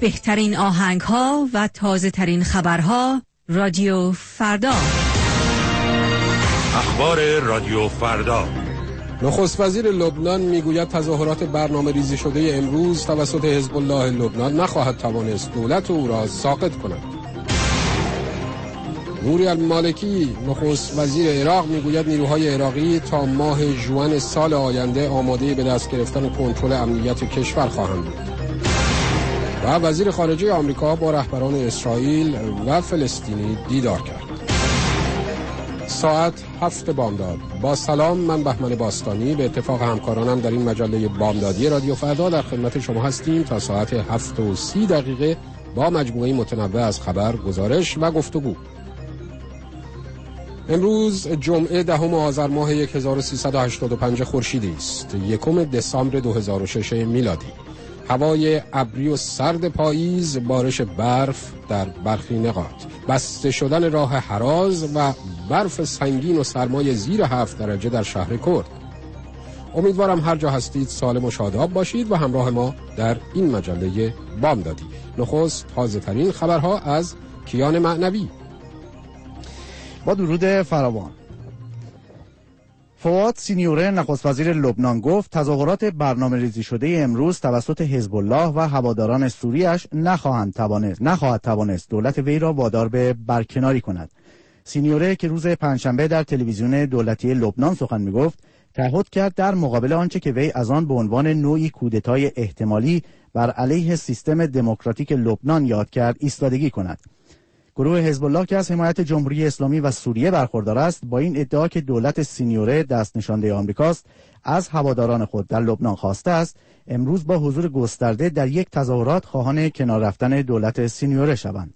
بهترین آهنگ‌ها و تازه‌ترین خبرها. رادیو فردا. اخبار رادیو فردا. نخست وزیر لبنان میگوید تظاهرات برنامه‌ریزی شده امروز توسط حزب الله لبنان نخواهد توانست دولت او را ساقط کند. نوری المالکی نخست وزیر عراق میگوید نیروهای عراقی تا ماه ژوئن سال آینده آماده به دست گرفتن کنترل امنیت کشور خواهند بود. و وزیر خارجه آمریکا با رهبران اسرائیل و فلسطینی دیدار کرد. ساعت 7 بامداد. با سلام، من بهمن باستانی به اتفاق همکارانم در این مجله بامدادی رادیو فردا در خدمت شما هستیم تا ساعت 7:30 با مجموعه متنوع از خبر، گزارش و گفتگو. امروز جمعه 10 آذر ماه 1385 خورشیدی است، 1 دسامبر 2006 میلادی. هوای ابری و سرد پاییز، بارش برف در برخی نقاط، بسته شدن راه هراز و برف سنگین و سرمای زیر 7 درجه در شهر کرد. امیدوارم هر جا هستید سالم و شاداب باشید و همراه ما در این مجله بامدادی. نخست تازه ترین خبرها از کیان معنوی. با درود فراوان. فواد سینیوره نخست وزیر لبنان گفت تظاهرات برنامه‌ریزی شده امروز توسط حزب الله و هواداران سوریش نخواهد توانست دولت وی را وادار به برکناری کند. سینیوره که روز پنجشنبه در تلویزیون دولتی لبنان سخن می‌گفت، تعهد کرد در مقابل آنچه که وی از آن به عنوان نوعی کودتای احتمالی بر علیه سیستم دموکراتیک لبنان یاد کرد ایستادگی کند. گروه حزب الله که از حمایت جمهوری اسلامی و سوریه برخوردار است، با این ادعا که دولت سینیوره دست نشانده آمریکاست از هواداران خود در لبنان خواسته است، امروز با حضور گسترده در یک تظاهرات خواهان کنار رفتن دولت سینیوره شوند.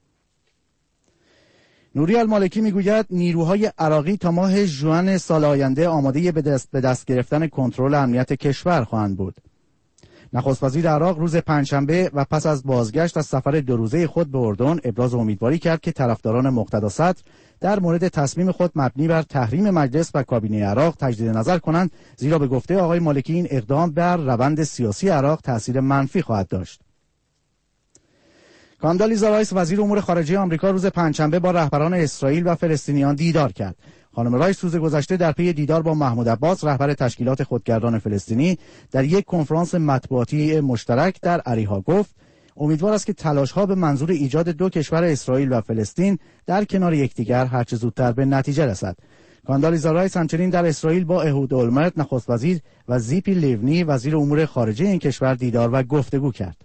نوری المالکی میگوید نیروهای عراقی تا ماه ژوئن سال آینده آماده به دست گرفتن کنترل امنیت کشور خواهند بود. نخست وزیر عراق روز پنجشنبه و پس از بازگشت از سفر 2 روزه خود به اردن ابراز امیدواری کرد که طرفداران مقتدا صدر در مورد تصمیم خود مبنی بر تحریم مجلس و کابینه عراق تجدید نظر کنند، زیرا به گفته آقای مالکی این اقدام بر روند سیاسی عراق تأثیر منفی خواهد داشت. کاندالیزا رایس وزیر امور خارجه آمریکا روز پنجشنبه با رهبران اسرائیل و فلسطینیان دیدار کرد. خانم رایس روز گذشته در پی دیدار با محمود عباس رهبر تشکیلات خودگردان فلسطینی در یک کنفرانس مطبوعاتی مشترک در اریحا گفت امیدوار است که تلاش‌ها به منظور ایجاد 2 کشور اسرائیل و فلسطین در کنار یکدیگر هرچه زودتر به نتیجه رسد. کاندالیزا رایس همچنین در اسرائیل با اهود اولمرت نخست وزیر و زیپی لیونی وزیر امور خارجه این کشور دیدار و گفتگو کرد.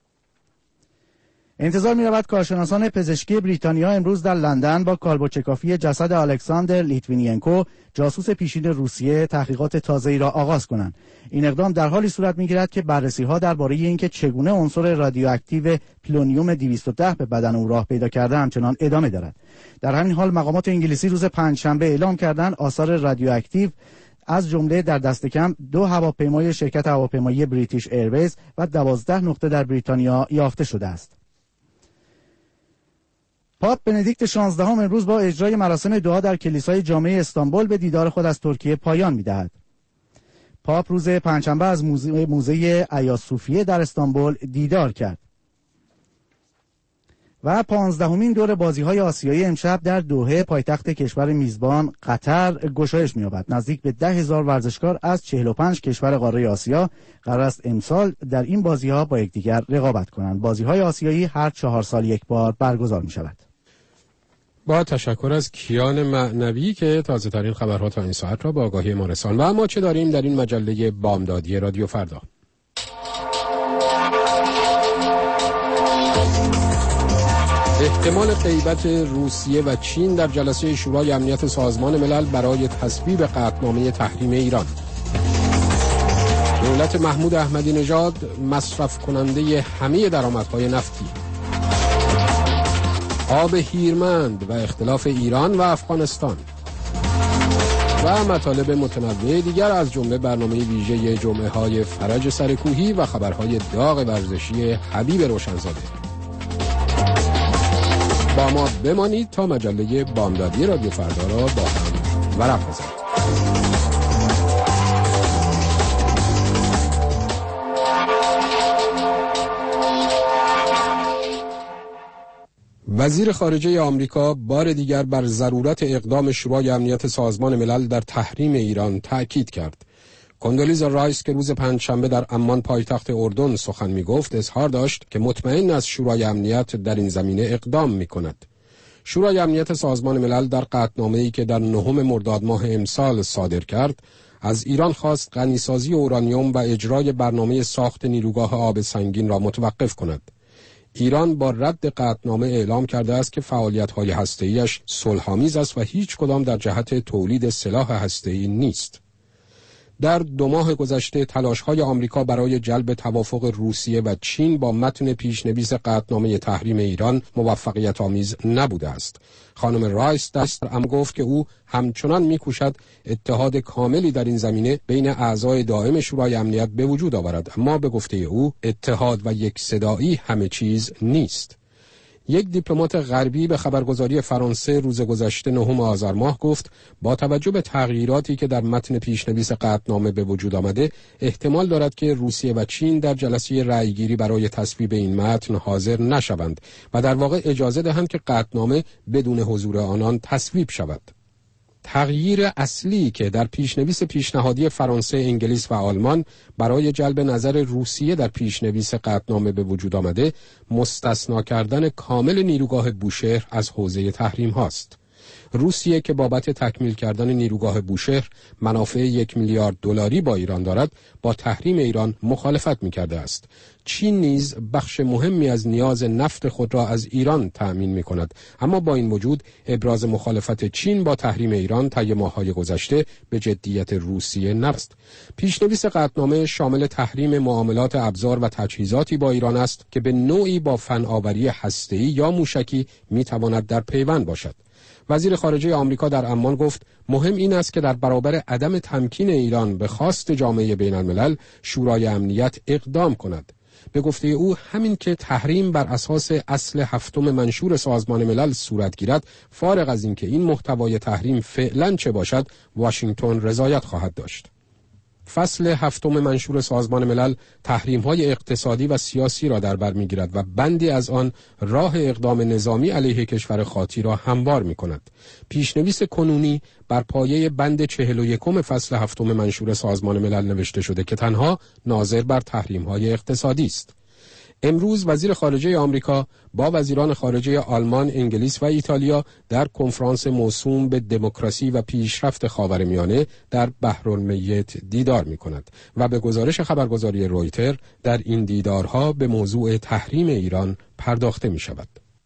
انتظار می‌رود کارشناسان پزشکی بریتانیا امروز در لندن با کالبوچکافی جسد الکساندر لیتوینینکو جاسوس پیشین روسیه تحقیقات تازه‌ای را آغاز کنند. این اقدام در حالی صورت می‌گیرد که بررسی‌ها درباره اینکه چگونه عنصر رادیواکتیو پلونیوم 210 به بدن او راه پیدا کرده همچنان ادامه دارد. در همین حال مقامات انگلیسی روز پنجشنبه اعلام کردند آثار رادیواکتیو از جمله در دست کم 2 هواپیمای شرکت هواپیمایی بریتیش ایرویز و 12 نقطه در بریتانیا یافته شده است. پاپ بندیکت 16 امروز با اجرای مراسم دعا در کلیسای جامع استانبول به دیدار خود از ترکیه پایان می‌دهد. پاپ روز پنجشنبه از موزه آیا صوفیه در استانبول دیدار کرد. و 15مین دور بازی‌های آسیایی امشب در دوحه پایتخت کشور میزبان قطر گشایش می‌یابد. نزدیک به 10,000 ورزشکار از 45 کشور قاره آسیا قرار است امسال در این بازی‌ها با یکدیگر رقابت کنند. بازی‌های آسیایی هر 4 سال یک بار برگزار می‌شود. با تشکر از کیان معنوی که تازه ترین خبرها تا این ساعت را با آگاهی ما رساند. و اما چه داریم در این مجله بامدادی رادیو فردا؟ احتمال غیبت روسیه و چین در جلسه شورای امنیت سازمان ملل برای تصویب قطعنامه تحریم ایران. دولت محمود احمدی نژاد مصرف کننده همه درآمدهای نفتی. آب هیرمند و اختلاف ایران و افغانستان. و مطالب متنوع دیگر از جمله برنامه ویژه جمعه‌های فرج سرکوهی و خبرهای داغ ورزشی حبیب روشنزاده. با ما بمانید تا مجله بامدادی رادیو فردا را با هم ورق بزنید. وزیر خارجه آمریکا بار دیگر بر ضرورت اقدام شورای امنیت سازمان ملل در تحریم ایران تأکید کرد. کندولیزا رایس که روز پنجشنبه در عمان پایتخت اردن سخن می‌گفت، اظهار داشت که مطمئن است شورای امنیت در این زمینه اقدام می‌کند. شورای امنیت سازمان ملل در قطعنامه‌ای که در 9 مرداد ماه امسال صادر کرد، از ایران خواست غنیسازی اورانیوم و اجرای برنامه ساخت نیروگاه آب سنگین را متوقف کند. ایران با رد قطعنامه اعلام کرده است که فعالیت‌های هسته‌ایش صلح‌آمیز است و هیچ کدام در جهت تولید سلاح هسته‌ای نیست. در 2 ماه گذشته تلاش‌های آمریکا برای جلب توافق روسیه و چین با متن پیشنویس قطعنامه تحریم ایران موفقیت‌آمیز نبوده است. خانم رایس هم گفت که او همچنان می‌کوشد اتحاد کاملی در این زمینه بین اعضای دائم شورای امنیت به وجود آورد، اما به گفته او اتحاد و یک صدایی همه چیز نیست. یک دیپلمات غربی به خبرگزاری فرانسه روز گذشته 9 آذر ماه گفت با توجه به تغییراتی که در متن پیشنویس قطعنامه به وجود آمده، احتمال دارد که روسیه و چین در جلسه رأیگیری برای تصویب این متن حاضر نشوند و در واقع اجازه دهند که قطعنامه بدون حضور آنان تصویب شود. تغییر اصلی که در پیشنویس پیشنهادی فرانسه، انگلیس و آلمان برای جلب نظر روسیه در پیشنویس قطعنامه به وجود آمده، مستثنا کردن کامل نیروگاه بوشهر از حوزه تحریم هاست. روسیه که بابت تکمیل کردن نیروگاه بوشهر منافع 1 میلیارد دلاری با ایران دارد، با تحریم ایران مخالفت می‌کرده است. چین نیز بخش مهمی از نیاز نفت خود را از ایران تأمین می‌کند، اما با این وجود ابراز مخالفت چین با تحریم ایران طی ماه‌های گذشته به جدیت روسیه نبست. پیشنویس قطعنامه شامل تحریم معاملات ابزار و تجهیزاتی با ایران است که به نوعی با فناوری هسته‌ای یا موشکی می‌تواند در پیوند باشد. وزیر خارجه آمریکا در عمان گفت مهم این است که در برابر عدم تمکین ایران به خواست جامعه بین الملل شورای امنیت اقدام کند. به گفته او همین که تحریم بر اساس اصل 7 منشور سازمان ملل صورت گیرد، فارغ از اینکه این محتوای تحریم فعلا چه باشد، واشنگتن رضایت خواهد داشت. فصل 7 منشور سازمان ملل تحریم‌های اقتصادی و سیاسی را در بر می‌گیرد و بندی از آن راه اقدام نظامی علیه کشور خاطی را هموار می‌کند. پیشنویس کنونی بر پایه بند 41 فصل 7 منشور سازمان ملل نوشته شده که تنها ناظر بر تحریم‌های اقتصادی است. امروز وزیر خارجه آمریکا با وزیران خارجه آلمان، انگلیس و ایتالیا در کنفرانس موسوم به دموکراسی و پیشرفت خاورمیانه در بحرالمیت دیدار می‌کند و به گزارش خبرگزاری رویتر در این دیدارها به موضوع تحریم ایران پرداخته می‌شود.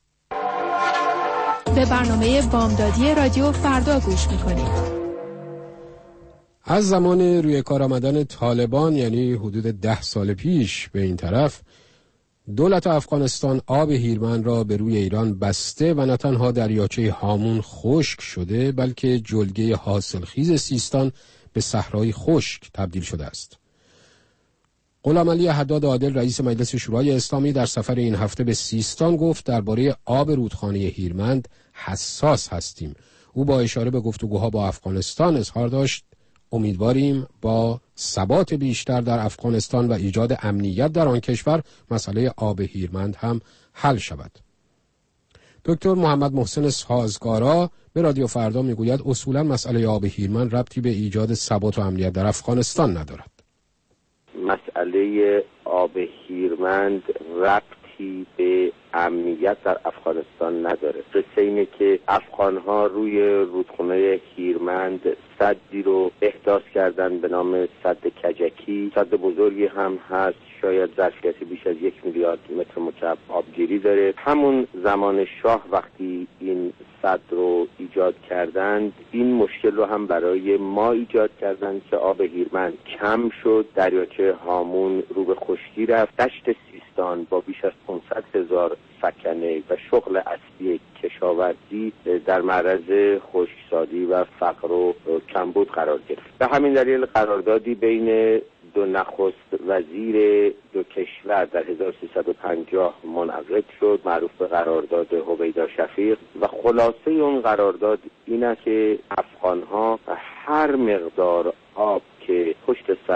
به برنامه بامدادی رادیو فردا گوش می‌کنید. از زمان روی کار آمدن طالبان، یعنی حدود 10 سال پیش به این طرف، دولت افغانستان آب هیرمند را به روی ایران بسته و نه تنها دریاچه هامون خشک شده، بلکه جلگه حاصلخیز سیستان به صحرای خشک تبدیل شده است. غلامعلی حداد عادل رئیس مجلس شورای اسلامی در سفر این هفته به سیستان گفت درباره آب رودخانه هیرمند حساس هستیم. او با اشاره به گفتگوها با افغانستان اظهار داشت امیدواریم با ثبات بیشتر در افغانستان و ایجاد امنیت در آن کشور مسئله آب هیرمند هم حل شود. دکتر محمد محسن سازگارا به رادیو فردا میگوید اصولا مسئله آب هیرمند ربطی به ایجاد ثبات و امنیت در افغانستان ندارد. مسئله آب هیرمند ربطی به امنیت در افغانستان نداره. قصه اینه که افغانها روی رودخانه هیرمند سدی رو احداث کردن به نام سد کجکی. سد بزرگی هم هست، شاید ظرفیت بیش از 1 میلیارد متر مکعب آبگیری داره. همون زمان شاه وقتی این سد رو ایجاد کردند، این مشکل رو هم برای ما ایجاد کردند که آب هیرمند کم شد، دریاچه هامون رو به خشکی رفت. دشت سیستان با بیش از 500,000 سکنه و شغل اصلی کشاورزی در معرض خشکسالی و فقر و کمبود قرار گرفت. به همین دلیل قراردادی بین دو نخست وزیر دو کشور در 1350 منعقد شد، معروف به قرارداد هویدا شفیق، و خلاصه اون قرارداد این است که افغانها هر مقدار آب که پشت سد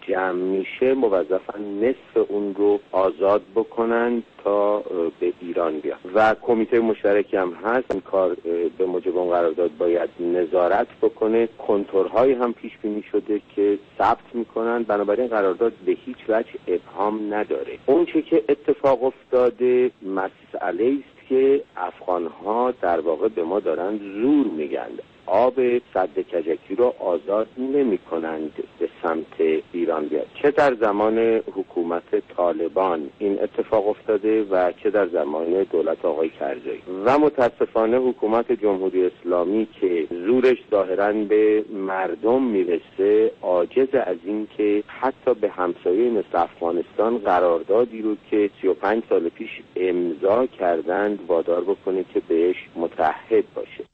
جمع میشه موظفن نصف اون رو آزاد بکنن تا به ایران بیان و کمیته مشترکی هم هست. این کار به موجب اون قرارداد باید نظارت بکنه. کنتورهایی هم پیش بینی شده که ثبت میکنن. بنابراین قرارداد به هیچ وجه ابهام نداره. اون چه که اتفاق افتاده مسئله است که افغانها در واقع به ما دارن زور میگن، آب سد کجکی رو آزاد نمی کنند به سمت ایران بیاد. چه در زمان حکومت طالبان این اتفاق افتاده و چه در زمان دولت آقای کرزی و متاسفانه حکومت جمهوری اسلامی که زورش ظاهراً به مردم میرسه عاجز از این که حتی به همسایه مثل افغانستان قراردادی رو که 35 سال پیش امضا کردند وادار بکنه که بهش متعهد باشه.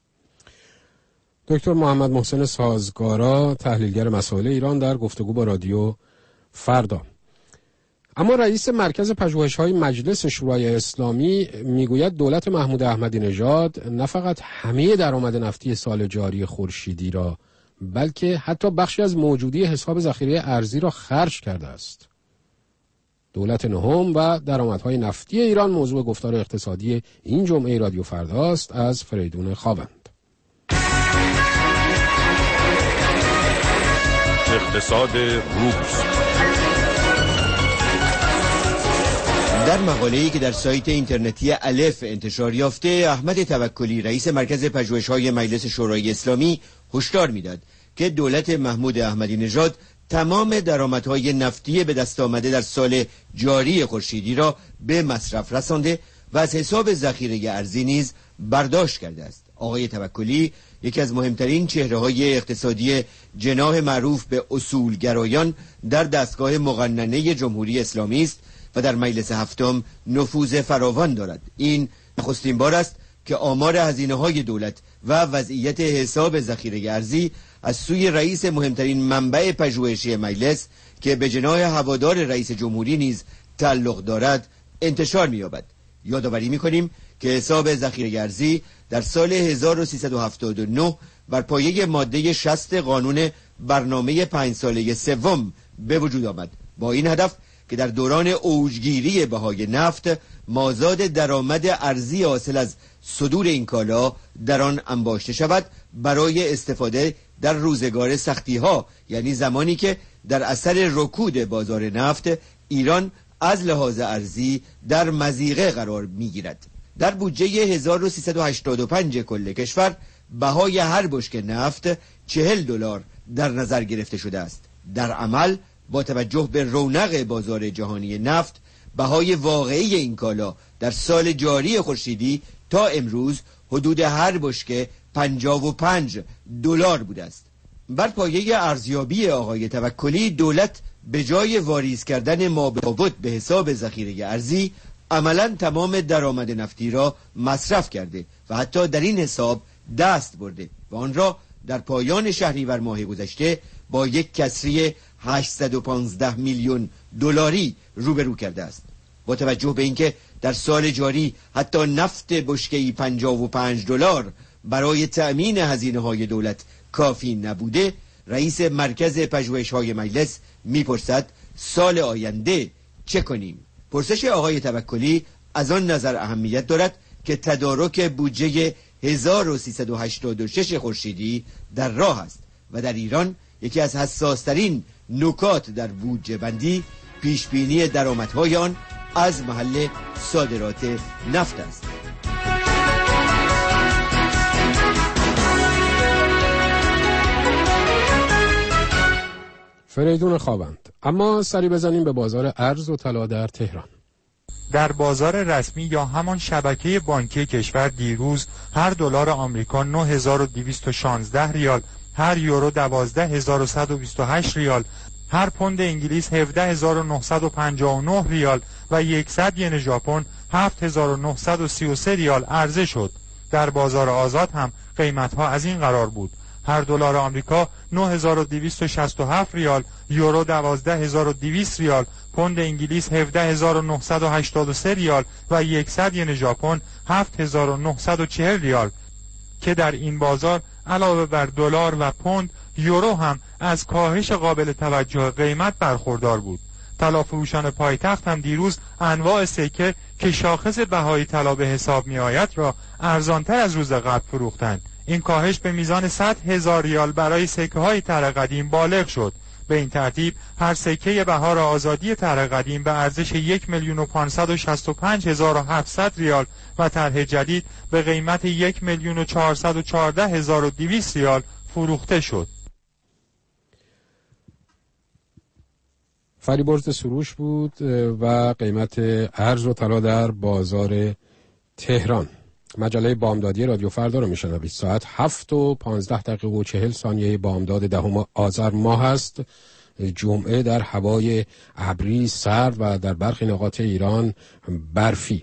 دکتر محمد محسن سازگارا، تحلیلگر مسائل ایران، در گفتگو با رادیو فردا. اما رئیس مرکز پژوهش‌های مجلس شورای اسلامی میگوید دولت محمود احمدی نژاد نه فقط همه درآمد نفتی سال جاری خورشیدی را بلکه حتی بخشی از موجودی حساب ذخیره ارزی را خرج کرده است. دولت نهم و درآمدهای نفتی ایران موضوع گفتار اقتصادی این جمعه رادیو فرداست. از فریدون خوابند. اقتصاد روز. در مقاله‌ای که در سایت اینترنتی الف انتشار یافته، احمد توکلی رئیس مرکز پژوهش‌های مجلس شورای اسلامی هشدار می‌داد که دولت محمود احمدی نژاد تمام درآمدهای نفتی به دست آمده در سال جاری خورشیدی را به مصرف رسانده و از حساب ذخیره ارزی نیز برداشت کرده است. آقای توکلی یکی از مهمترین چهره‌های اقتصادی جناح معروف به اصولگرایان در دستگاه مقننه جمهوری اسلامی است و در مجلس هفتم نفوذ فراوان دارد. این نخستین بار است که آمار هزینه‌های دولت و وضعیت حساب ذخیره ارزی از سوی رئیس مهمترین منبع پژوهشی مجلس که به جناح هوادار رئیس جمهوری نیز تعلق دارد انتشار می‌یابد. یادآوری می‌کنیم که حساب ذخیره ارزی در سال 1379 بر پایه ماده 60 قانون برنامه 5 ساله سوم به وجود آمد با این هدف که در دوران اوجگیری بهای نفت مازاد درآمد ارزی حاصل از صدور این کالا در آن انباشته شود برای استفاده در روزگار سختی‌ها، یعنی زمانی که در اثر رکود بازار نفت ایران از لحاظ ارزی در مضیقه قرار می‌گیرد. در بودجه 1385 کل کشور بهای هر بشکه نفت $40 در نظر گرفته شده است. در عمل با توجه به رونق بازار جهانی نفت بهای واقعی این کالا در سال جاری خورشیدی تا امروز حدود هر بشکه $55 بوده است. بر پایه ارزیابی آقای توکلی دولت به جای واریز کردن مابعد به حساب ذخیره ارزی عملاً تمام درآمد نفتی را مصرف کرده و حتی در این حساب دست برده و آن را در پایان شهریور ماه گذشته با یک کسری 815 میلیون دلاری روبرو کرده است. با توجه به اینکه در سال جاری حتی نفت بشکه‌ای $55 برای تأمین هزینه‌های دولت کافی نبوده، رئیس مرکز پژوهش‌های مجلس می‌پرسد سال آینده چه کنیم؟ پرسش آقای توکلی از آن نظر اهمیت دارد که تدارک بودجه 1386 خورشیدی در راه است و در ایران یکی از حساس‌ترین نکات در بودجه بندی پیشبینی درآمدهای آن از محل صادرات نفت است. فریدون خوابند. اما سری بزنیم به بازار ارز و طلا در تهران. در بازار رسمی یا همان شبکه بانکی کشور دیروز هر دلار آمریکا 9216 ریال، هر یورو 12128 ریال، هر پوند انگلیس 17959 ریال و 100 ین ژاپن 7933 ریال عرضه شد. در بازار آزاد هم قیمت‌ها از این قرار بود: هر دلار آمریکا 9267 ریال، یورو 12200 ریال، پوند انگلیس 17983 ریال و 100 ین ژاپن 7940 ریال که در این بازار علاوه بر دلار و پوند یورو هم از کاهش قابل توجه قیمت برخوردار بود. طلافروشان پایتخت هم دیروز انواع سکه که شاخص بهای طلا به حساب می آید را ارزانتر از روز قبل فروختند. این کاهش به میزان 100,000 ریال برای سکه های طرح قدیم بالغ شد. به این ترتیب هر سکه بهار آزادی طرح قدیم به ارزش 1,565,700 ریال و طرح جدید به قیمت 1,414,200 ریال فروخته شد. فریبرز سروش بود و قیمت ارز و طلا در بازار تهران. مجله بامدادی رادیو فردا رو میشنوید. ساعت 7:15 بامداد 10 آذر ماه است. جمعه در هوای ابری سرد و در برخی نقاط ایران برفی.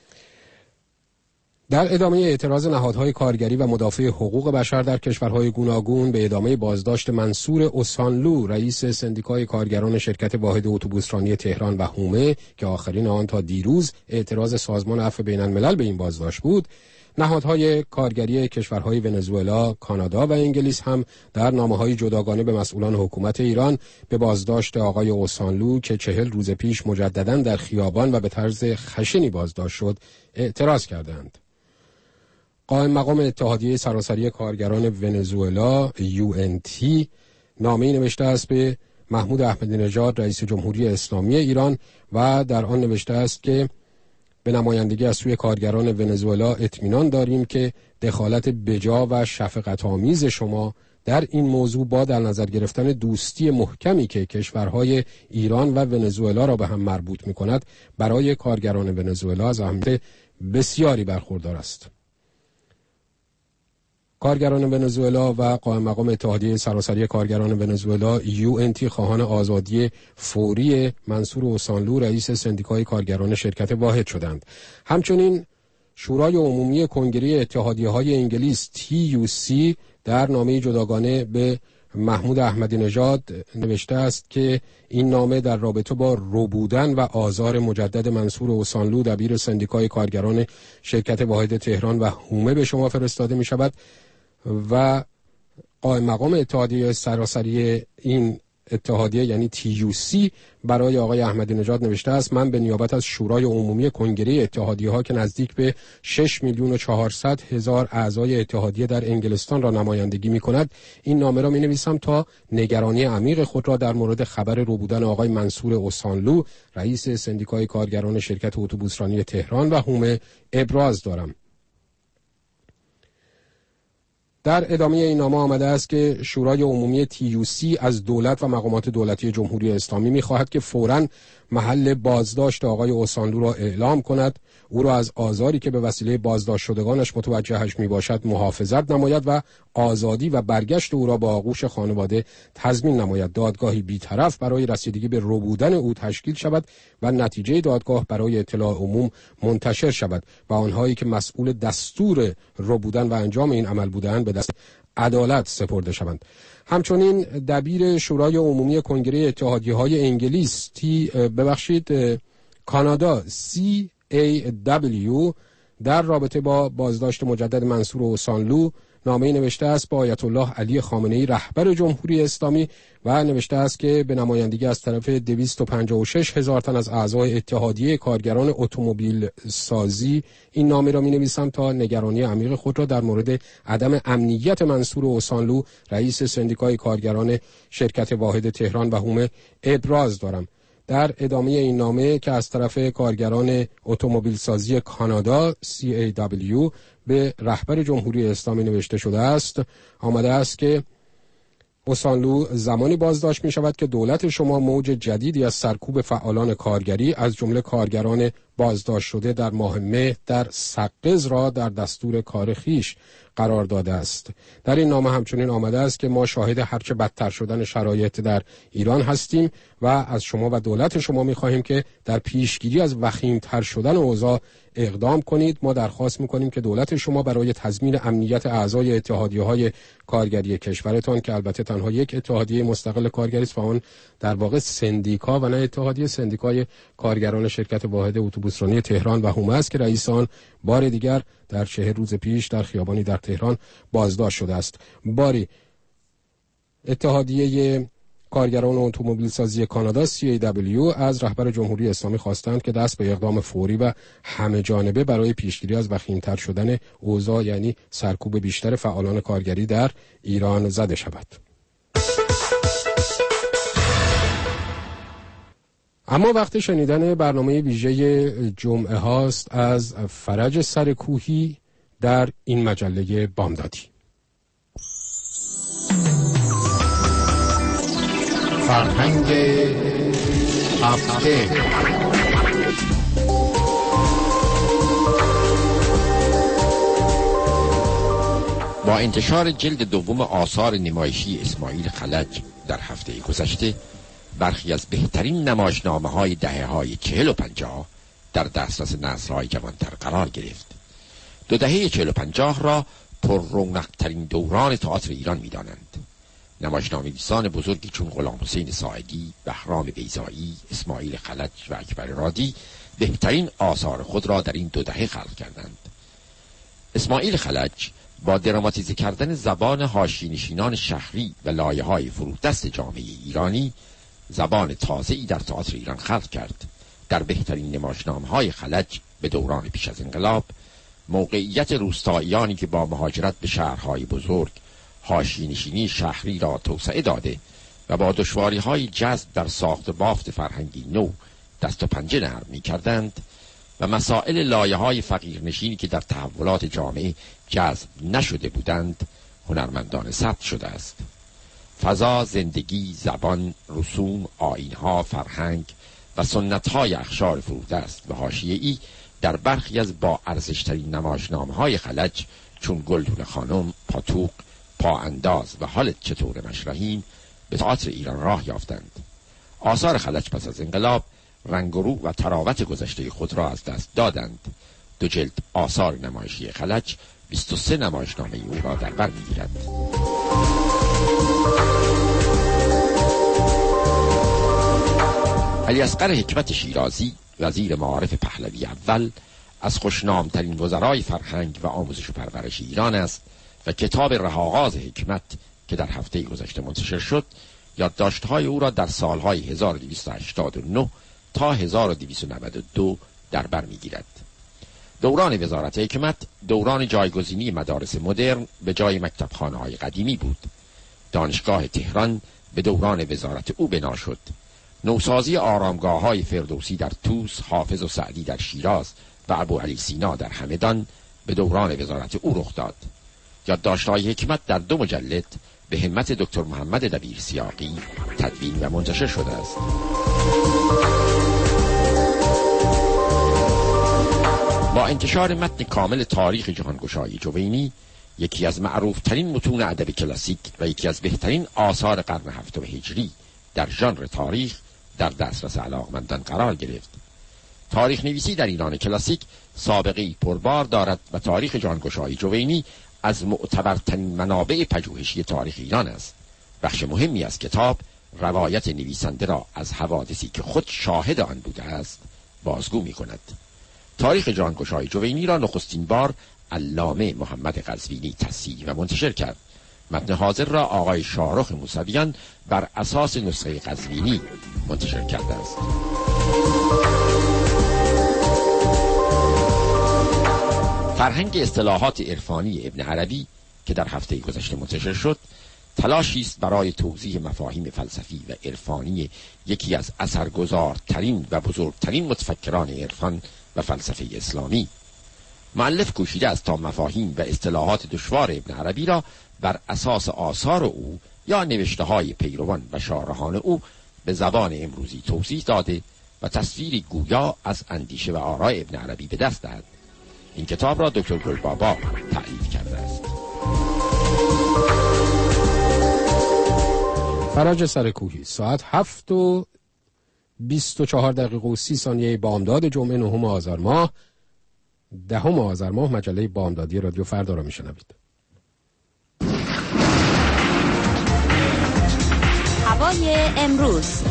در ادامه اعتراض نهادهای کارگری و مدافع حقوق بشر در کشورهای گوناگون به ادامه بازداشت منصور اوسانلو رئیس سندیکای کارگران شرکت واحد اتوبوسرانی تهران و هومه که آخرین آن تا دیروز اعتراض سازمان عفو بین الملل به این بازداشت بود، نهادهای کارگری کشورهای ونزوئلا، کانادا و انگلیس هم در نامه‌های جداگانه به مسئولان حکومت ایران به بازداشت آقای اوسانلو که 40 روز پیش مجدداً در خیابان و به طرز خشنی بازداشت شد اعتراض کردند. قائم مقام اتحادیه سراسری کارگران ونزوئلا UNT نامه‌ای نوشته است به محمود احمدی نژاد رئیس جمهوری اسلامی ایران و در آن نوشته است که به نمایندگی از سوی کارگران ونزوئلا اطمینان داریم که دخالت بجا و شفقت‌آمیز شما در این موضوع با در نظر گرفتن دوستی محکمی که کشورهای ایران و ونزوئلا را به هم مربوط می‌کند برای کارگران ونزوئلا از اهمیت بسیاری برخوردار است. کارگران ونزوئلا و قائم مقام اتحادیه سراسری کارگران ونزوئلا UNT خواهان آزادی فوری منصور اوسانلو رئیس سندیکای کارگران شرکت واحد شدند. همچنین شورای عمومی کنگره اتحادیه‌های انگلیس TUC در نامه جداگانه به محمود احمدی نژاد نوشته است که این نامه در رابطه با ربودن و آزار مجدد منصور اوسانلو دبیر سندیکای کارگران شرکت واحد تهران و هومه به شما فرستاده می شود و قائم مقام اتحادیه سراسری این اتحادیه یعنی TUC برای آقای احمدی نژاد نوشته است: من به نیابت از شورای عمومی کنگره اتحادیه‌ها که نزدیک به 6,400,000 اعضای اتحادیه در انگلستان را نمایندگی می‌کند این نامه را می‌نویسم تا نگرانی عمیق خود را در مورد خبر ربودن آقای منصور اوسانلو رئیس سندیکای کارگران شرکت اتوبوسرانی تهران و هومه ابراز دارم. در ادامه این نامه آمده است که شورای عمومی TUC از دولت و مقامات دولتی جمهوری اسلامی می‌خواهد که فوراً محل بازداشت آقای اوسانلو را اعلام کند، او را از آزاری که به وسیله بازداشت شدگانش متوجهش میباشد محافظت نماید و آزادی و برگشت او را با آغوش خانواده تضمین نماید. دادگاهی بی‌طرف برای رسیدگی به ربودن او تشکیل شود و نتیجه دادگاه برای اطلاع عموم منتشر شود و آنهایی که مسئول دستور ربودن و انجام این عمل بودند به دست عدالت سپرده شوند. همچنین دبیر شورای عمومی کنگره اتحادیه‌های انگلیس کانادا CAW در رابطه با بازداشت مجدد منصور اوسانلو نامه‌ای نوشته است به آیت الله علی خامنه‌ای رهبر جمهوری اسلامی و نوشته است که به نمایندگی از طرف 256,000 تن از اعضای اتحادیه کارگران اتومبیل سازی این نامه را می‌نویسم تا نگرانی عمیق خود را در مورد عدم امنیت منصور اوسانلو رئیس سندیکای کارگران شرکت واحد تهران و هومه ابراز دارم. در ادامه این نامه که از طرف کارگران اتومبیل سازی کانادا CAW به رهبر جمهوری اسلامی نوشته شده است آمده است که اوسانلو زمانی بازداشت می شود که دولت شما موج جدیدی از سرکوب فعالان کارگری از جمله کارگران بازداشت شده در ماه مه در سقز را در دستور کار خویش قرار داده است. در این نامه همچنین آمده است که ما شاهد هرچه بدتر شدن شرایط در ایران هستیم و از شما و دولت شما می خواهیم که در پیشگیری از وخیم‌تر شدن اوضاع اقدام کنید. ما درخواست می‌کنیم که دولت شما برای تضمین امنیت اعضای اتحادیه‌های کارگری کشورتان که البته تنها یک اتحادیه مستقل کارگری است و آن در واقع سندیکا و نه اتحادیه، سندیکای کارگران شرکت واحد اتوبوسرانی تهران و هومه است که رئیس آن بار دیگر در 40 روز پیش در خیابانی در تهران بازداشت شده است. باری اتحادیه کارگران اتومبیل سازی کانادا CAW از رهبر جمهوری اسلامی خواستند که دست به اقدام فوری و همه جانبه برای پیشگیری از وخیم‌تر شدن اوضاع، یعنی سرکوب بیشتر فعالان کارگری در ایران زده شود. اما وقت شنیدن برنامه ویژه جمعه هاست از فرج سرکوهی در این مجله بامدادی. فرهنگ هفته. با انتشار جلد دوم آثار نمایشی اسماعیل خلج در هفته گذشته، برخی از بهترین نمایشنامه‌های دهه‌های 40 و 50 در دسترس نسل‌های جوان‌تر قرار گرفت. دو دهه 40 و 50 را پر رونق‌ترین دوران تئاتر ایران می‌دانند. نمایشنامه‌نویسان بزرگی چون غلام حسین ساعدی، بهرام بیضایی، اسماعیل خلج و اکبر رادی بهترین آثار خود را در این دو دهه خلق کردند. اسماعیل خلج با دراماتیزه کردن زبان حاشیه‌نشینان شهری و لایه‌های فرودست جامعه ایرانی، زبان تازه‌ای در تئاتر ایران خلق کرد. در بهترین نمایشنامه‌های خلج به دوران پیش از انقلاب، موقعیت روستاییانی که با مهاجرت به شهرهای بزرگ حاشیه‌نشینی شهری را توسعه داده و با دشواری‌های جذب در ساخت بافت فرهنگی نو دست و پنجه نرم می‌کردند و مسائل لایه‌های فقیرنشینی که در تحولات جامعه جذب نشده بودند هنرمندانه ثبت شده است. فضا، زندگی، زبان، رسوم، آیین‌ها، فرهنگ و سنت‌های اخشار فرودست و حاشیه‌ای در برخی از با ارزش‌ترین نمایشنامه‌های خلج چون گلدون خانم، پاتوق، پا انداز و حالت چطور مشرحیم به تئاتر ایران راه یافتند. آثار خلج پس از انقلاب رنگ و رو و تراوت گذشته خود را از دست دادند. دو جلد آثار نمایشی خلج 23 نمایشنامه او را در بر می‌گیرد. علیاصغر حکمت شیرازی، وزیر معارف پهلوی اول، از خوشنامترین وزرای فرهنگ و آموزش و پرورش ایران است و کتاب رهاغاز حکمت که در هفته گذشته منتشر شد، یادداشت‌های او را در سالهای 1289 تا 1292 در بر می‌گیرد. دوران وزارت حکمت دوران جایگزینی مدارس مدرن به جای مکتبخانه‌های قدیمی بود. دانشگاه تهران به دوران وزارت او بنا شد. نوسازی آرامگاه‌های فردوسی در طوس، حافظ و سعدی در شیراز و ابوعلی سینا در همدان به دوران وزارت او رخ داد. یادداشت‌های حکمت در 2 مجلد به همت دکتر محمد دبیر سیاقی تدوین و منتشر شده است. با انتشار متن کامل تاریخ جهانگشایی جوینی، یکی از معروفترین متون ادب کلاسیک و یکی از بهترین آثار قرن 7 هجری در ژانر تاریخ در دسترس علاقمندان قرار گرفت. تاریخ نویسی در ایران کلاسیک سابقه‌ای پربار دارد و تاریخ جهانگشایی جوینی از معتبرترین منابع پژوهشی تاریخ ایران است. بخش مهمی از کتاب روایت نویسنده را از حوادثی که خود شاهد آن بوده است بازگو می‌کند. تاریخ جهانگشایی جوینی را نخستین بار علامه محمد قزوینی تصحیح و منتشر کرد. متن حاضر را آقای شاهرخ موسویان بر اساس نسخه قزوینی منتشر کرده است. فرهنگ اصطلاحات عرفانی ابن عربی که در هفته گذشته منتشر شد، تلاشی است برای توضیح مفاهیم فلسفی و عرفانی یکی از اثرگذارترین و بزرگترین متفکران عرفان و فلسفه اسلامی. مؤلف کوشیده است تا مفاهیم و اصطلاحات دشوار ابن عربی را بر اساس آثار او یا نوشته‌های پیروان و شارحان او به زبان امروزی توضیح داده و تصویری گویا از اندیشه و آراء ابن عربی به دست دهد. این کتاب را دکتر گلبابا تألیف کرده است. فرج سرکوهی، ساعت 7:24 بامداد جمعه 9 آذر ماه 10 آذر ماه مجله بامدادی رادیو فردا را میشنوید. هوای امروز.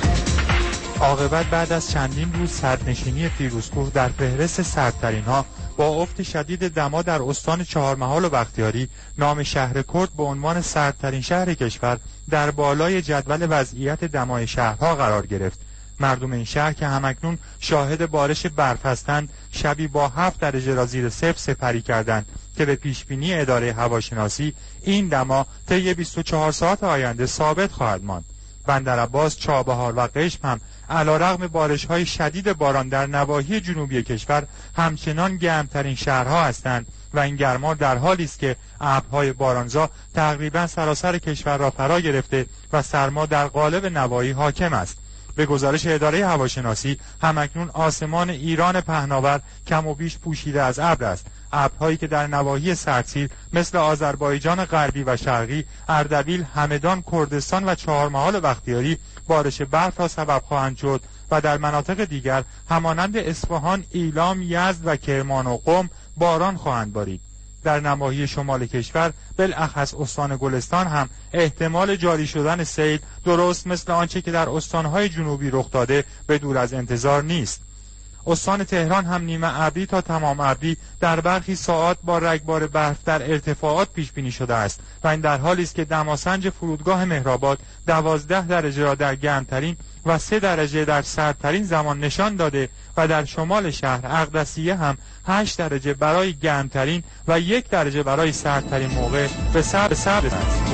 عاقبت بعد از چندین روز سردنشینی فیروزکوه در فهرست سردترین ها با افت شدید دما در استان چهارمحال و بختیاری نام شهر کرد به عنوان سردترین شهر کشور در بالای جدول وضعیت دمای شهرها قرار گرفت. مردم این شهر که همکنون شاهد بارش برف هستند شبی با 7 درجه را زیر صفر سپری کردند که به پیشبینی اداره هواشناسی این دما طی 24 ساعت آینده ثابت خواهد ماند. بندرعباس، چابهار و قشم هم علیرغم بارش‌های شدید باران در نواحی جنوبی کشور همچنان گرمترین شهرها هستند و این گرما در حالی است که ابرهای بارانزا تقریبا سراسر کشور را فرا گرفته و سرما در قالب نواحی حاکم است. به گزارش اداره هواشناسی همکنون آسمان ایران پهناور کم و بیش پوشیده از ابر است. ابرهایی که در نواحی سردسیر مثل آذربایجان غربی و شرقی، اردبیل، همدان، کردستان و چهارمحال و بختیاری بارش برف را سبب خواهند شد و در مناطق دیگر همانند اصفهان، ایلام، یزد و کرمان و قم باران خواهند بارید. در نواحی شمال کشور بالاخص استان گلستان هم احتمال جاری شدن سیل درست مثل آنچه که در استانهای جنوبی رخ داده به دور از انتظار نیست. استان تهران هم نیمه ابری تا تمام ابری در برخی ساعات با رگبار برف در ارتفاعات پیش بینی شده است و این در حالی است که دماسنج فرودگاه مهرآباد 12 درجه را در گرمترین و 3 درجه در سردترین زمان نشان داده و در شمال شهر اقدسیه هم 8 درجه برای گرمترین و 1 درجه برای سردترین موقع به سبز است.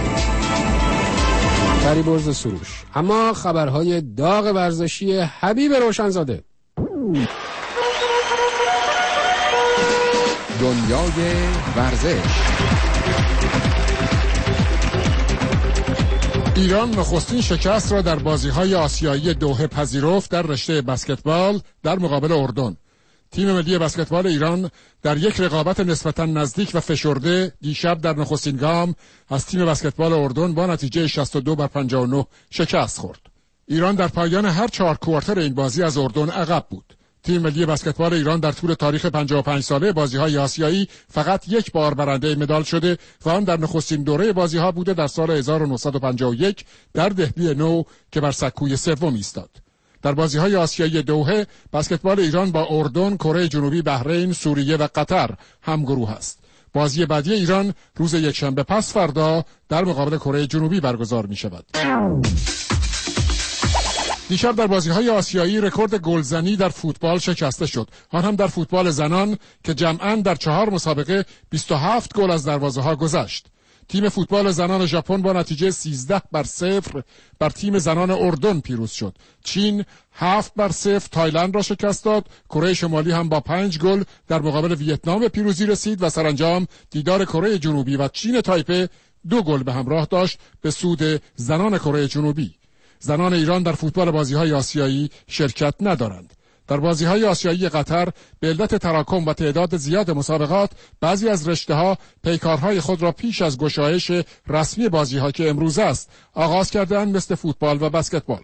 فریبرز سروش. اما خبرهای داغ ورزشی حبیب روشنزاده. دنیای ورزش. ایران نخستین شکست را در بازی‌های آسیایی دوحه پذیرفت در رشته بسکتبال در مقابل اردن. تیم ملی بسکتبال ایران در یک رقابت نسبتاً نزدیک و فشرده دیشب در نخستین گام از تیم بسکتبال اردن با نتیجه 62-59 شکست خورد. ایران در پایان هر 4 کوارتر این بازی از اردن عقب بود. تیم ملی بسکتبال ایران در طول تاریخ 55 ساله بازی‌های آسیایی فقط یک بار برنده مدال شده و آن در نخستین دوره بازی‌ها بوده در سال 1951 در دهلی نو که بر سکوی سوم ایستاد. در بازی‌های آسیایی دوحه بسکتبال ایران با اردن، کره جنوبی، بحرین، سوریه و قطر همگروه است. بازی بعدی ایران روز یکشنبه پس فردا در مقابل کره جنوبی برگزار می‌شود. دیشب در بازی‌های آسیایی رکورد گلزنی در فوتبال شکسته شد. آن هم در فوتبال زنان که جمعاً در 4 مسابقه 27 گل از دروازه‌ها گذشت. تیم فوتبال زنان ژاپن با نتیجه 13-0 بر تیم زنان اردن پیروز شد. چین 7-0 تایلند را شکست داد. کره شمالی هم با 5 گل در مقابل ویتنام به پیروزی رسید و سرانجام دیدار کره جنوبی و چین تایپه 2 گل به همراه داشت به سود زنان کره جنوبی. زنان ایران در فوتبال بازی‌های آسیایی شرکت ندارند. در بازی‌های آسیایی قطر به علت تراکم و تعداد زیاد مسابقات بعضی از رشته‌ها پیکارهای خود را پیش از گشایش رسمی بازی‌ها که امروز است آغاز کردند، مثل فوتبال و بسکتبال.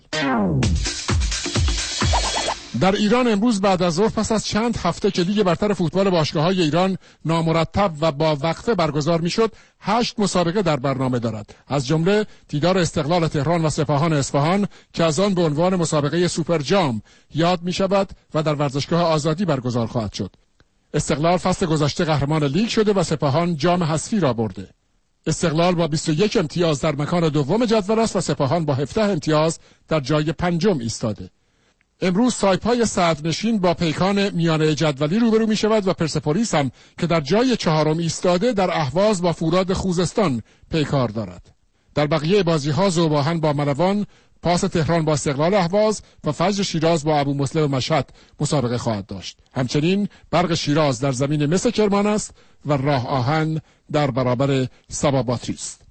در ایران امروز بعد از ظهر پس از چند هفته که لیگ برتر فوتبال باشگاه‌های ایران نامرتب و با وقفه برگزار می‌شد، 8 مسابقه در برنامه دارد. از جمله دیدار استقلال تهران و سپاهان اصفهان که از آن به عنوان مسابقه سوپر جام یاد می‌شود و در ورزشگاه آزادی برگزار خواهد شد. استقلال فصل گذشته قهرمان لیگ شده و سپاهان جام حذفی را برده. استقلال با 21 امتیاز در مکان دوم جدول است و سپاهان با 17 امتیاز در جای پنجم ایستاده. امروز سایپای صدرنشین با پیکان میانه جدولی روبرو می شود و پرسپولیس هم که در جای 4 ایستاده در اهواز با فولاد خوزستان پیکار دارد. در بقیه بازی ها ذوباهن با ملوان، پاس تهران با استقلال اهواز و فجر شیراز با ابو مسلم مشهد مسابقه خواهد داشت. همچنین برق شیراز در زمین مس کرمان است و راه آهن در برابر سبا باتری است.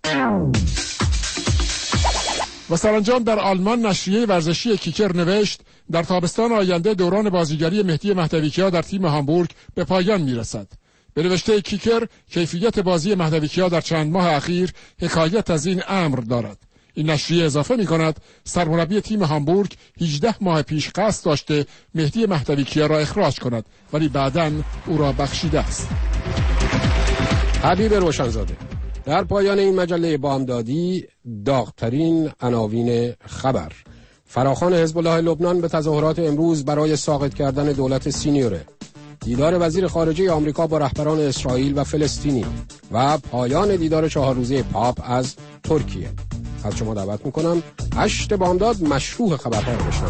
و سرانجام در آلمان نشریه ورزشی کیکر نوشت در تابستان آینده دوران بازیگری مهدی مهدویکیا در تیم هامبورگ به پایان میرسد. به نوشته کیکر کیفیت بازی مهدویکیا در چند ماه اخیر حکایت از این امر دارد. این نشریه اضافه می کند سرمربی تیم هامبورگ 18 ماه پیش قصد داشته مهدی مهدویکیا را اخراج کند ولی بعداً او را بخشیده است. حبیب روشنزاده. در پایان این مجله بامدادی داغ‌ترین عناوین خبر: فراخوان حزب الله لبنان به تظاهرات امروز برای ساقط کردن دولت سینیوره. دیدار وزیر خارجه آمریکا با رهبران اسرائیل و فلسطینی و پایان دیدار 4 روزه پاپ از ترکیه. از شما دعوت میکنم 8 بامداد مشروح خبرها رو بشنوید.